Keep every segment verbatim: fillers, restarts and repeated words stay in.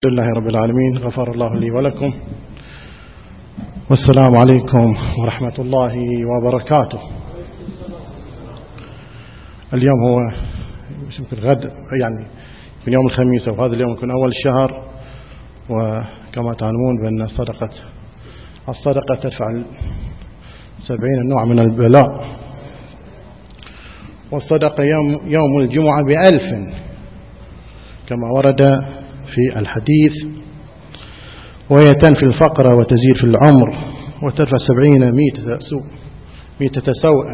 الحمد لله رب العالمين، غفر الله لي ولكم، والسلام عليكم ورحمة الله وبركاته. اليوم هو يمكن غد، يعني من يوم الخميس، وهذا اليوم يكون أول الشهر، وكما تعلمون بأن الصدقة الصدقة تدفع سبعين نوع من البلاء، والصدقة يوم, يوم الجمعة بألف كما ورد في الحديث، وهي تنفي الفقر وتزيد في العمر وتدفع سبعين ميتة سوء ميتة سوء.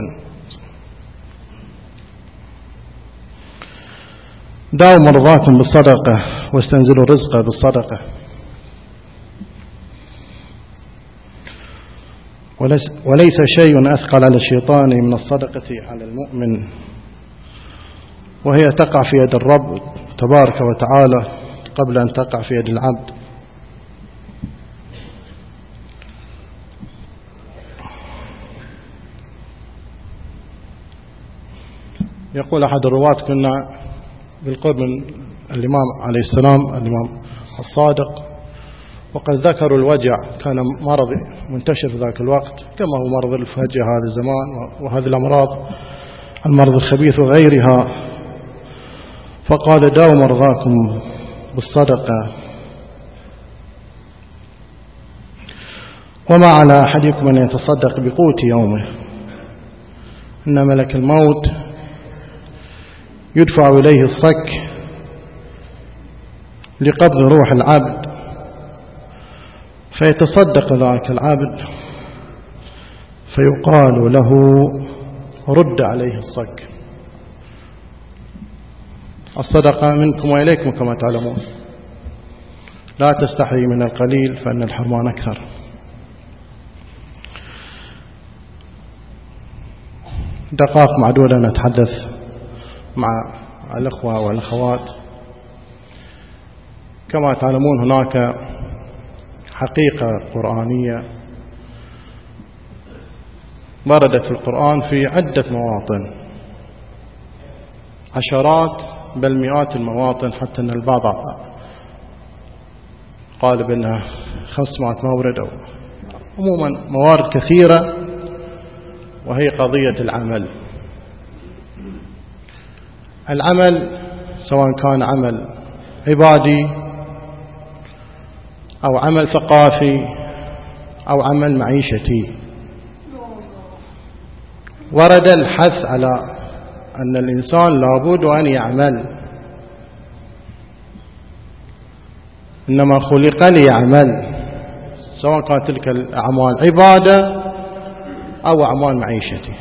داووا مرضاكم بالصدقة واستنزلوا الرزق بالصدقة، وليس شيء أثقل على الشيطان من الصدقة على المؤمن، وهي تقع في يد الرب تبارك وتعالى قبل أن تقع في يد العبد. يقول أحد الرواة: كنا بالقرب من الإمام عليه السلام، الإمام الصادق، وقد ذكروا الوجع، كان مرض منتشر في ذاك الوقت كما هو مرض الفجأة هذا الزمان وهذه الأمراض، المرض الخبيث وغيرها. فقال: داووا مرضاكم بالصدقة، وما على أحدكم أن يتصدق بقوت يومه، إن ملك الموت يدفع إليه الصك لقبض روح العبد، فيتصدق ذاك العبد فيقال له: رد عليه الصك. الصدقة منكم وإليكم كما تعلمون، لا تستحي من القليل فإن الحرمان أكثر. دقائق معدودة نتحدث مع الأخوة والأخوات. كما تعلمون هناك حقيقة قرآنية وردت في القرآن في عدة مواطن، عشرات بل مئات المواطن، حتى أن البعض قال بأنها خمسمائة مورد، أو عموما موارد كثيرة، وهي قضية العمل. العمل سواء كان عمل عبادي أو عمل ثقافي أو عمل معيشتي، ورد الحث على أن الإنسان لابد أن يعمل، إنما خلق ليعمل، سواء كانت تلك الأعمال عبادة أو أعمال معيشتي.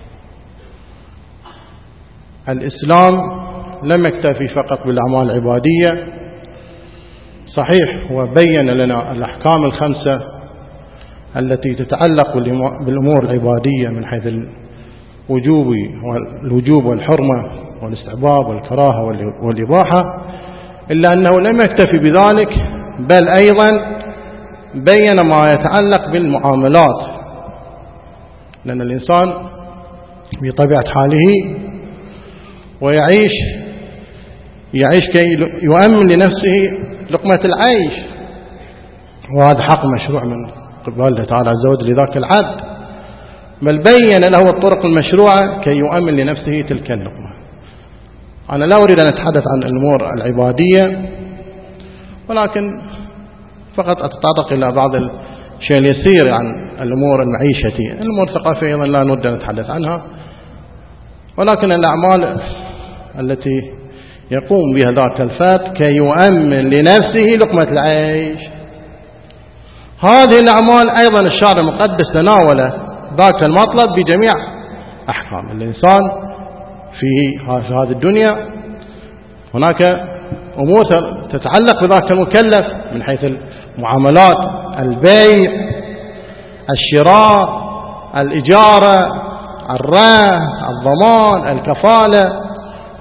الإسلام لم يكتفي فقط بالأعمال العبادية، صحيح وبين لنا الأحكام الخمسة التي تتعلق بالأمور العبادية من حيث الوجوب والوجوب والحرمة والاستحباب والكراهة والإباحة، إلا أنه لم يكتفي بذلك، بل أيضا بين ما يتعلق بالمعاملات، لأن الإنسان بطبيعة حاله ويعيش يعيش كي يؤمن لنفسه لقمة العيش، وهذا حق مشروع من قبل الله تعالى عز وجل لذاك العبد، بل بين له الطرق المشروعة كي يؤمن لنفسه تلك اللقمة. أنا لا أريد أن أتحدث عن الأمور العبادية، ولكن فقط أتطرق إلى بعض الشيء اليسير عن الأمور المعيشتية. الأمور الثقافية أيضا لا نريد أن نتحدث عنها، ولكن الأعمال التي يقوم بها ذاك الفرد كي يؤمن لنفسه لقمة العيش، هذه الأعمال أيضا الشرع المقدس تناول ذاك المطلب بجميع أحكام الإنسان في هذه الدنيا. هناك أمور تتعلق بذاك المكلف من حيث المعاملات، البيع، الشراء، الإجارة، الرهن، الضمان، الكفالة،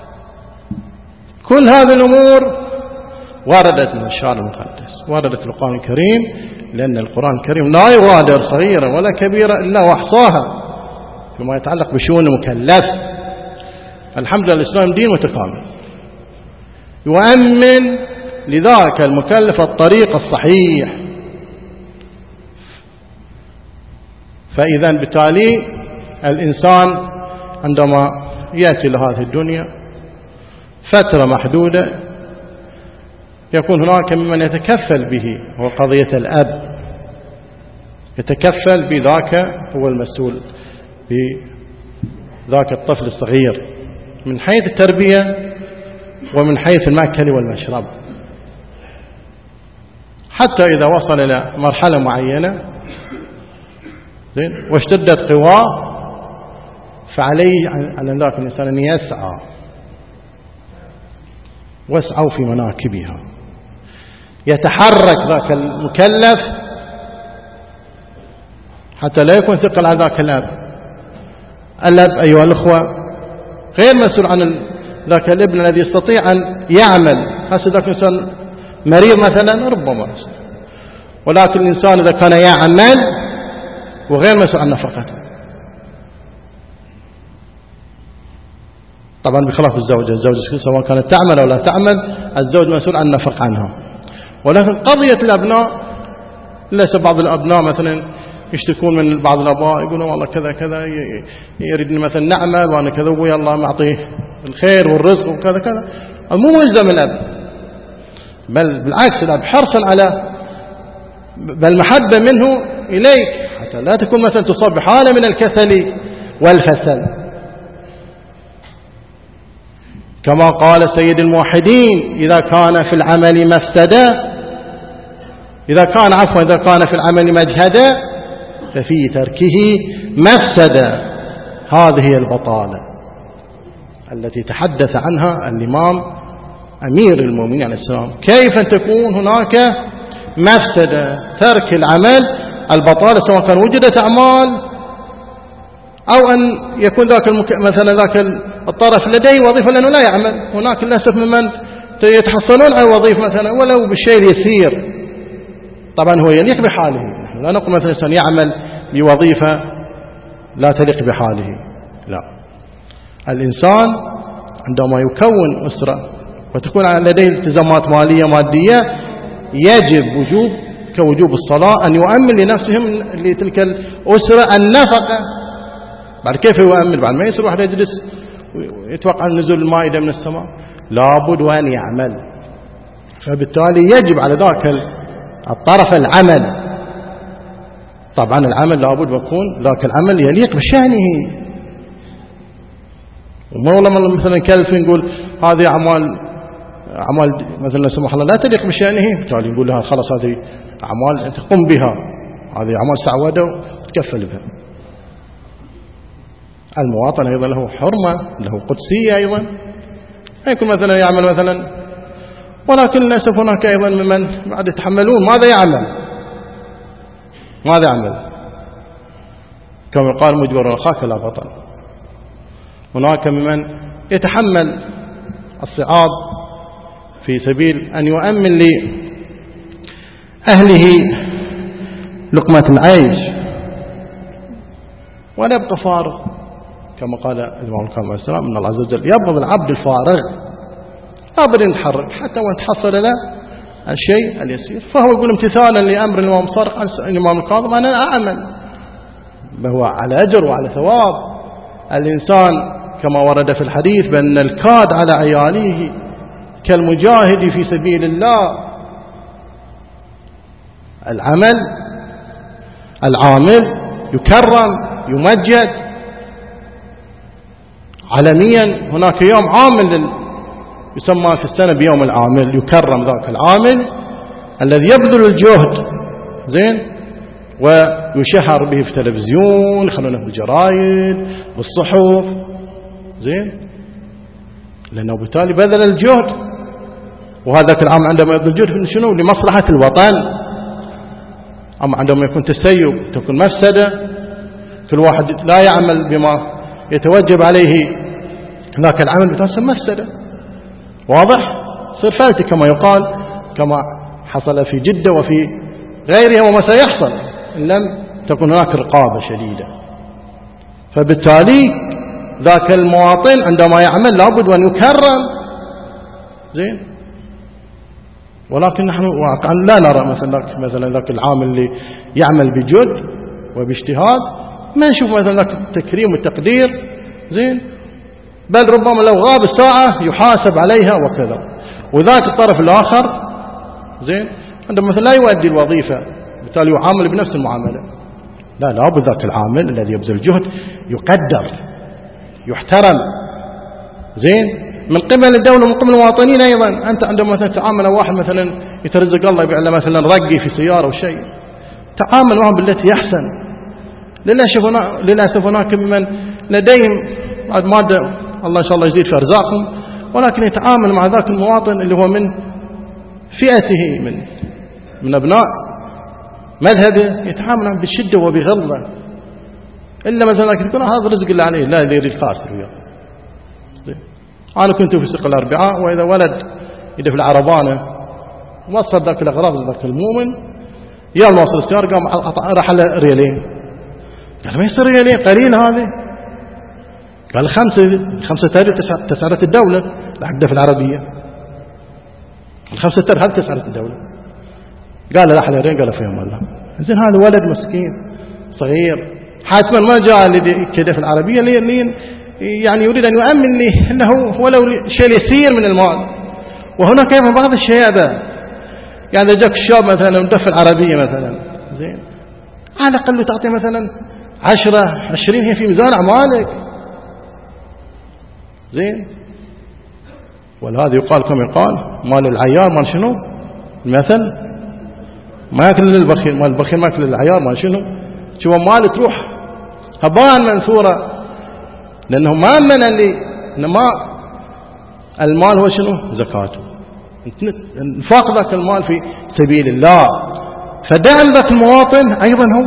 كل هذه الأمور وردت من الشرع المقدس، وردت في القرآن الكريم، لأن القرآن الكريم لا يغادر صغيرة ولا كبيرة إلا وأحصاها فيما يتعلق بشؤون المكلف. الحمد لله الإسلام دين متكامل، يؤمن لذاك المكلف الطريق الصحيح. فإذا بالتالي الإنسان عندما يأتي لهذه الدنيا فترة محدودة يكون هناك ممن يتكفل به، هو قضية الأب، يتكفل بذاك، هو المسؤول بذاك الطفل الصغير من حيث التربية ومن حيث المأكل والمشرب، حتى إذا وصل إلى مرحلة معينة زين واشتدت قواه فعليه على ذاك الإنسان أن يسعى، واسعوا في مناكبها، يتحرك ذاك المكلف حتى لا يكون ثقل على ذاك الأب. الأب أيها الأخوة غير مسؤول عن ذاك الابن الذي يستطيع أن يعمل. هسه ذاك الإنسان مريض مثلا ربما، ولكن الإنسان إذا كان يعمل وغير مسؤول عن نفقته، طبعا بخلاف الزوجة، الزوجة سواء كانت تعمل أو لا تعمل الزوج مسؤول عن النفق عنها. ولكن قضية الأبناء ليس بعض الأبناء مثلا يشتكون من بعض الأباء يقولون والله كذا كذا يريدني مثلا نعمل وأنا كذا ويا الله معطيه الخير والرزق وكذا كذا، مو ملزم الأب، بل بالعكس الأب حرصا على بل محبة منه إليك حتى لا تكون مثلا تصاب بحالة من الكسل والفسل. كما قال سيد الموحدين إذا كان في العمل مفسدة، إذا كان عفوا إذا كان في العمل مجهدة ففي تركه مفسدة. هذه هي البطالة التي تحدث عنها الإمام أمير المؤمنين عليه السلام. كيف أن تكون هناك مفسدة؟ ترك العمل، البطالة سواء كان وجدت أعمال أو أن يكون ذاك المك... مثلا ذاك الطرف لديه وظيفة لأنه لا يعمل. هناك للأسف ممن يتحصلون على وظيفة مثلا ولو بالشيء اليسير، طبعا هو يليق بحاله، نحن لا نقول مثلا إنسان يعمل بوظيفة لا تليق بحاله، لا. الإنسان عندما يكون أسرة وتكون لديه التزامات مالية مادية يجب وجوب كوجوب الصلاة أن يؤمن لنفسهم لتلك الأسرة النفقة. بعد كيف يؤمن؟ بعد ما يصير واحد يجلس ويتوقع نزول المائدة من السماء، لابد وأن يعمل. فبالتالي يجب على ذاك الطرف العمل. طبعا العمل لابد يكون ذاك العمل يليق بشأنه، وما والله مثلا كلف نقول هذه أعمال أعمال مثلا لا سمح الله لا تليق بشأنه، بالتالي نقول لها خلاص هذه أعمال تقوم بها، هذه أعمال سعودة وتكفل بها. المواطن أيضا له حرمة، له قدسية أيضا، يكون مثلا يعمل مثلا، ولكن للأسف هناك أيضا ممن بعد يتحملون ماذا يعمل ماذا يعمل كما قال مجبر أخاك لا بطل. هناك ممن يتحمل الصعاب في سبيل أن يؤمن لأهله لقمة العيش ولا يبقى فارغ، كما قال الإمام الكاظم عليه السلام إن الله عز وجل يبغض العبد الفارغ، أبدا يتحرك حتى وان تحصل له الشيء اليسير. فهو يقول امتثالا لأمر الإمام الصادق عن الإمام الكاظم أنا أعمل، فهو على أجر وعلى ثواب. الإنسان كما ورد في الحديث بأن الكاد على عياله كالمجاهد في سبيل الله. العمل العامل يكرم يمجد عالميا. هناك يوم عامل يسمى في السنة بيوم العامل، يكرم ذاك العامل الذي يبذل الجهد زين ويشهر به في التلفزيون، يخلونه بالجرايد بالصحف زين، لأنه بالتالي بذل الجهد. وهذاك العام عندما يبذل الجهد شنو؟ لمصلحة الوطن. أما عندما يكون تسيب تكون مفسدة، كل واحد لا يعمل بما يتوجب عليه ذاك العمل بتحصل مفسدة، واضح؟ صير فلتة كما يقال، كما حصل في جدة وفي غيرها وما سيحصل إن لم تكن هناك رقابة شديدة. فبالتالي ذاك المواطن عندما يعمل لابد أن يكرم زين. ولكن نحن واقعا لا نرى مثلا مثلا ذاك العامل اللي يعمل بجد وباجتهاد ما نشوف مثلا ذاك التكريم والتقدير زين، بل ربما لو غاب الساعة يحاسب عليها وكذا. وذاك الطرف الآخر زين عندما مثلا لا يؤدي الوظيفة بالتالي يعامل بنفس المعاملة. لا لابد ذاك العامل الذي يبذل جهد يقدر يحترم زين من قبل الدولة ومن قبل المواطنين أيضا. أنت عندما مثلا تتعامل مع واحد مثلا يترزق الله يبيع له مثلا رقي في سيارة أو شيء، تعامل معهم بالتي يحسن. للأسف هناك ممن لديهم مادة الله إن شاء الله يزيد في أرزاقهم، ولكن يتعامل مع ذاك المواطن اللي هو من فئته من من أبناء مذهبه، يتعامل معه بشدة وبغلظة، إلا مثلا يقول هذا رزق اللي عليه لا يدري الخاسر وياه. أنا كنت في سوق الأربعاء، وإذا ولد يدف العربانة وصل ذاك الأغراض ذاك المؤمن يا واصل السيارة قام راح له ريالين. قال ما يصير ريالين قليل هذه، قال خمسة خمسة تاريخ تسعرت الدولة العقدة في العربية الخمسة تاريخ هل تسعرت الدولة؟ قال لا حليرين، قال فيهم الله. زين هذا ولد مسكين صغير حتما ما جاء كده في العربية اللي يعني يريد أن يؤمن لي أنه ولو شيء يسير من المال. وهناك أيضا بعض الشيابة، يعني إذا جاك الشاب مثلا مدفع العربية مثلا زين على الأقل تعطي مثلا عشرة عشرين هي في ميزان أعمالك زين. ولهذا يقال كما يقال مال العيار مال شنو المثل ما يأكل للبخيل، مال البخيل ما يأكل للعيار مال شنو. شوف مال تروح هباء منثورة، لأنه ما من اللي إنما المال هو شنو زكاته، انفاق ذاك المال في سبيل الله. فدعم ذاك المواطن أيضا هو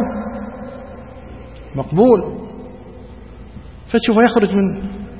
مقبول. فتشوفه يخرج من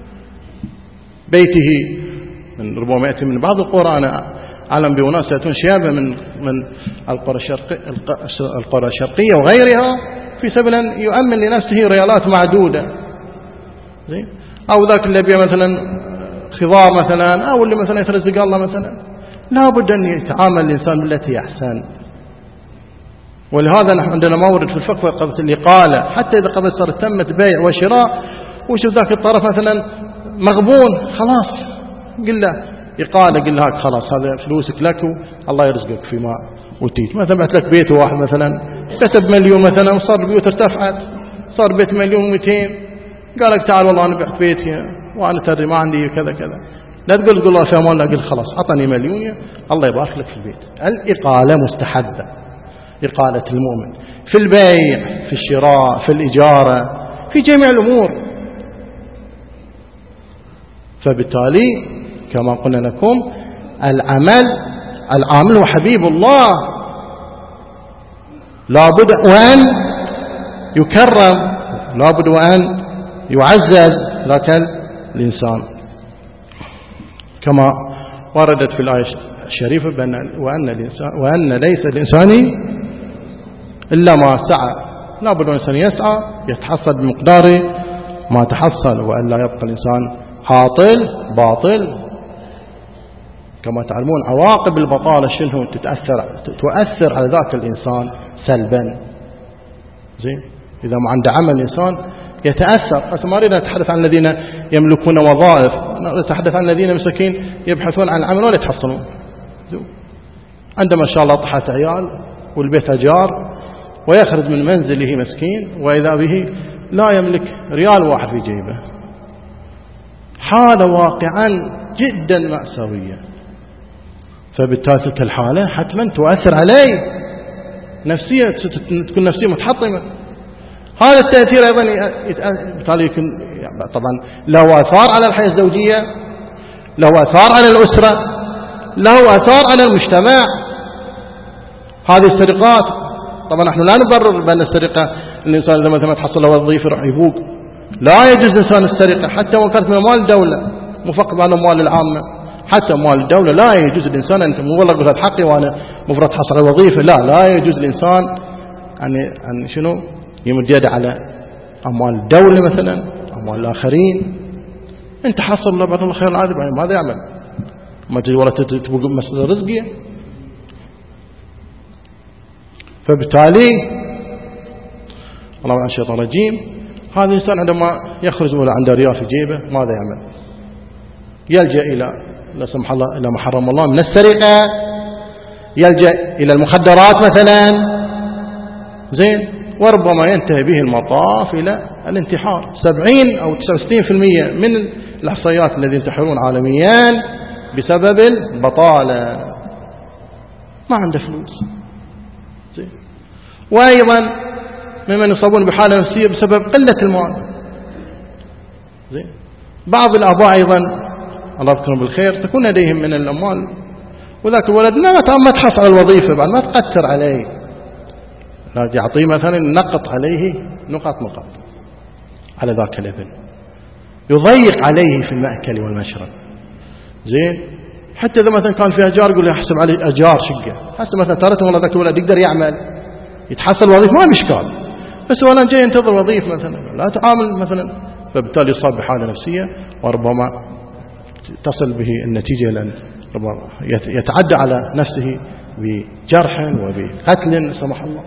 بيته من ربما يأتي من بعض القرى. أنا أعلم بأناس يأتون شيابة من من القرى الشرقية القرى الشرقية وغيرها في سبيل أن يؤمن لنفسه ريالات معدودة زين، أو ذاك اللي يبيع مثلا خضار مثلا، أو اللي مثلا يترزق الله مثلا. لا بد أن يتعامل الإنسان بالتي أحسن. ولهذا نحن عندنا مورد في الفقه قبل الإقالة، حتى إذا قبل صار تمت بيع وشراء وشوف ذاك الطرف مثلا مغبون خلاص قل له إقالة، قل له خلاص هذا فلوسك لك والله يرزقك فيما أوتيت. مثلا بعت لك بيت واحد مثلا كتب مليون مثلا وصار البيوت ارتفعت صار بيت مليون ومئتين، قال لك تعال والله أنا بعت بيتي وأنا تري ما عندي كذا كذا، لا تقول تقول الله في أمان الله، قل خلاص أعطني مليون الله يبارك لك في البيت. الإقالة مستحبة، إقالة المؤمن في البيع في الشراء في الإجارة في جميع الأمور. فبالتالي كما قلنا لكم العمل العامل هو حبيب الله، لابد وأن يكرم، لابد وأن يعزز ذاك الإنسان، كما وردت في الآية الشريفة بأن وأن الإنسان وأن ليس الإنسان إلا ما سعى. لابد الإنسان يسعى يتحصل بمقدار ما تحصل، وأن لا يبقى الإنسان عاطل باطل. كما تعلمون عواقب البطالة شنو تتأثر تؤثر على ذاك الإنسان سلبا زين. إذا ما عنده عمل الإنسان يتأثر. بس ما نريد نتحدث عن الذين يملكون وظائف، نتحدث عن الذين مساكين يبحثون عن العمل ولا يتحصلون. عندما شاء الله طحت عيال والبيت أجار ويخرج من منزله مسكين وإذا به لا يملك ريال واحد في جيبه، حالة واقعا جدا مأساوية. فبالتالي تلك الحالة حتما تؤثر عليه نفسية، تكون نفسية متحطمة. هذا التأثير أيضا بالتالي يكون طبعا له أثار على الحياة الزوجية، له أثار على الأسرة، له أثار على المجتمع. هذه السرقات طبعا نحن لا نبرر بأن السرقة الإنسان إذا مثلا تحصل له وظيفة راح يفوق، لا يجوز إنسان السرقة حتى وإن كانت من أموال الدولة، مو فقط عن أموال العامة، حتى أموال الدولة لا يجوز الإنسان أن مو والله قلت حقي وأنا مفروض حصل على وظيفة، لا لا يجوز الإنسان أن أن شنو يمد يده على أموال الدولة مثلا أموال الآخرين. أنت حصل له بعد الله خير العاذب، ماذا يعمل؟ ما تجي ولا تبقى مسألة رزقية فبالتالي الله من الشيطان الرجيم، هذا الإنسان عندما يخرج ولا عنده ريال في جيبه ماذا يعمل؟ يلجأ إلى لا سمح الله إلى ما حرم الله من السرقة، يلجأ إلى المخدرات مثلا، زين، وربما ينتهي به المطاف إلى الانتحار. سبعين أو تسعة وستين بالمئة من الإحصائيات الذين ينتحرون عالميا بسبب البطالة، ما عنده فلوس. زين. وأيضا ممن يصابون بحالة نفسية بسبب قلة المال. زين. بعض الآباء أيضا الله يذكرهم بالخير تكون لديهم من الأموال وذاك الولد ما تحصل على الوظيفة بعد ما تقتر عليه، لا يعطيه مثلا نقط عليه نقط نقط على ذاك الابن، يضيق عليه في المأكل والمشرب. زين. حتى إذا مثلا كان في أجار يقول له أحسب عليه أجار شقة، حسب مثلا ترى والله ذاك الولد يقدر يعمل يتحصل وظيفة ما مشكال، بس هو الآن جاي ينتظر وظيفة مثلا لا تعامل مثلا، فبالتالي يصاب بحالة نفسية وربما تصل به النتيجة لأن ربما يتعدى على نفسه بجرح وبقتل سمح الله.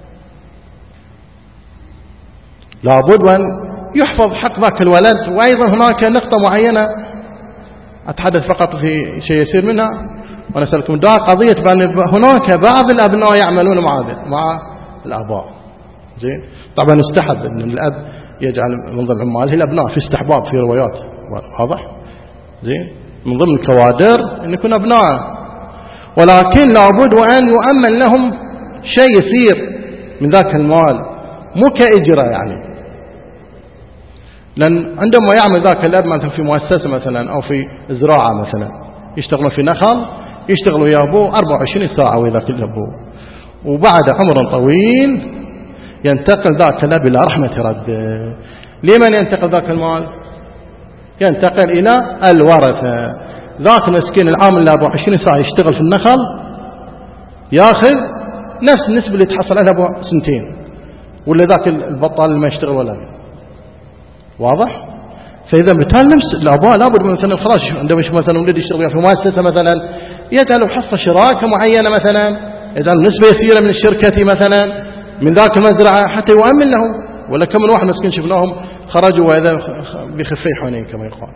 لابد أن يحفظ حق ذاك الولد. وأيضا هناك نقطة معينة أتحدث فقط في شيء يسير منها ونسألكم دعاء، قضية بأن هناك بعض الأبناء يعملون مع مع الآباء. زين. طبعا يستحب أن الأب يجعل من ضمن عماله الأبناء في استحباب في روايات، واضح. زين. من ضمن الكوادر أن يكون أبناء، ولكن لابد أن يؤمن لهم شيء يسير من ذاك المال، مو كإجرة يعني. لأن عندما يعمل ذاك الأب مثلا في مؤسسة مثلا أو في زراعة مثلا، يشتغلون في نخل، يشتغلوا يا أبوه أربعة وعشرين ساعة وذاك الأبوه، وبعد عمر طويل ينتقل ذاك الأب إلى رحمة ربه. لمن ينتقل ذاك المال؟ ينتقل إلى الورثة. ذاك مسكين العامل اللي أربعة وعشرين ساعة يشتغل في النخل ياخذ نفس النسبة اللي تحصل عليها أبو سنتين، ولا ذاك البطال اللي ما يشتغل ولا. واضح؟ فإذا بالتالي نفس الآباء لابد مثلا خلاص عندما يشوف مثلا ولد يشتغل في مؤسسة مثلا يجعلوا حصة شراكة معينة مثلا، يجعل نسبة يسيرة من الشركة مثلا من ذاك المزرعة حتى يؤمن له. ولا كم من واحد مسكين شفناهم خرجوا وإذا بخفي حنين كما يقال.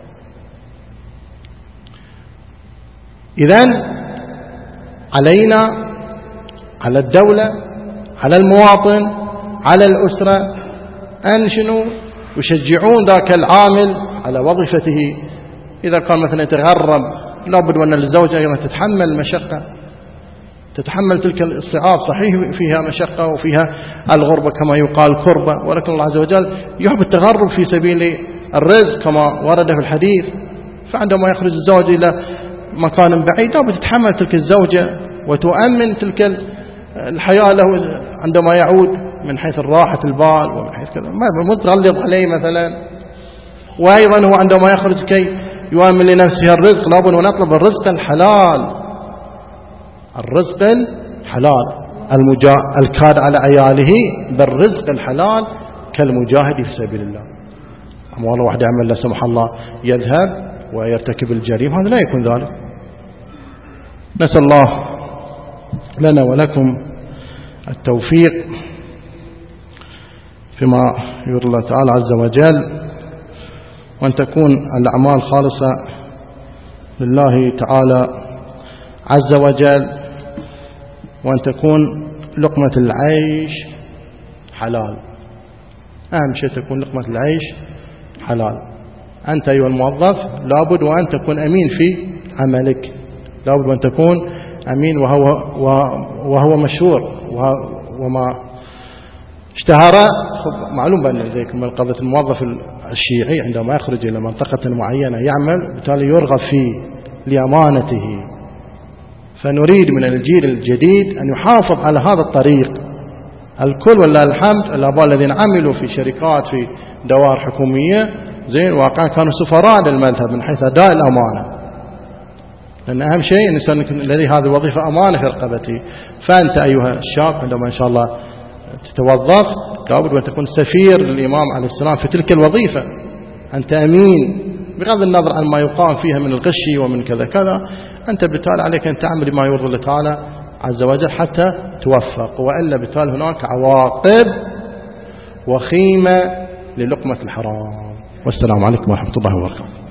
إذن علينا، على الدولة، على المواطن، على الأسرة أن شنو يشجعون ذاك العامل على وظيفته. إذا كان مثلا يتغرب لابد أن الزوجة أيضا تتحمل مشقة، تتحمل تلك الصعاب. صحيح فيها مشقة وفيها الغربة كما يقال كربة، ولكن الله عز وجل يحب التغرب في سبيل الرزق كما ورد في الحديث. فعندما يخرج الزوج إلى مكان بعيد لابد تتحمل تلك الزوجة وتؤمن تلك الحياة له عندما يعود من حيث الراحة البال ومن حيث كذا، ما متغلظ عليه مثلا. وأيضا هو عندما يخرج كي يؤمن لنفسه الرزق لابد أن نطلب الرزق الحلال، الرزق الحلال. المجا... الكاد على عياله بالرزق الحلال كالمجاهد في سبيل الله. أما والله واحد يعمل لا سمح الله يذهب ويرتكب الجريمة، هذا لا يكون ذلك. نسأل الله لنا ولكم التوفيق فيما يرضي الله تعالى عز وجل، وأن تكون الأعمال خالصة لله تعالى عز وجل، وأن تكون لقمة العيش حلال. أهم شيء تكون لقمة العيش حلال. أنت أيها الموظف لابد وأن تكون أمين في عملك، لابد وأن تكون أمين وهو, وهو مشهور وما اشتهر. معلوم بأن ذلك من قضية الموظف الشيعي عندما يخرج إلى منطقة معينة يعمل بالتالي يرغب فيه لأمانته. فنريد من الجيل الجديد أن يحافظ على هذا الطريق. الكل والله الحمد الآباء الذين عملوا في شركات في دوائر حكومية زين واقعا كانوا سفراء للمذهب من حيث أداء الأمانة، لأن أهم شيء الإنسان الذي هذه الوظيفة أمانة في رقبته. فأنت أيها الشاب عندما إن شاء الله تتوظف لابد أن تكون سفير للإمام عليه السلام في تلك الوظيفة. أنت أمين بغض النظر عن ما يقام فيها من الغش ومن كذا كذا، أنت بالتالي عليك أن تعمل ما يرضي الله تعالى عز وجل حتى توفق، وإلا بالتالي هناك عواقب وخيمة للقمة الحرام. والسلام عليكم ورحمة الله وبركاته.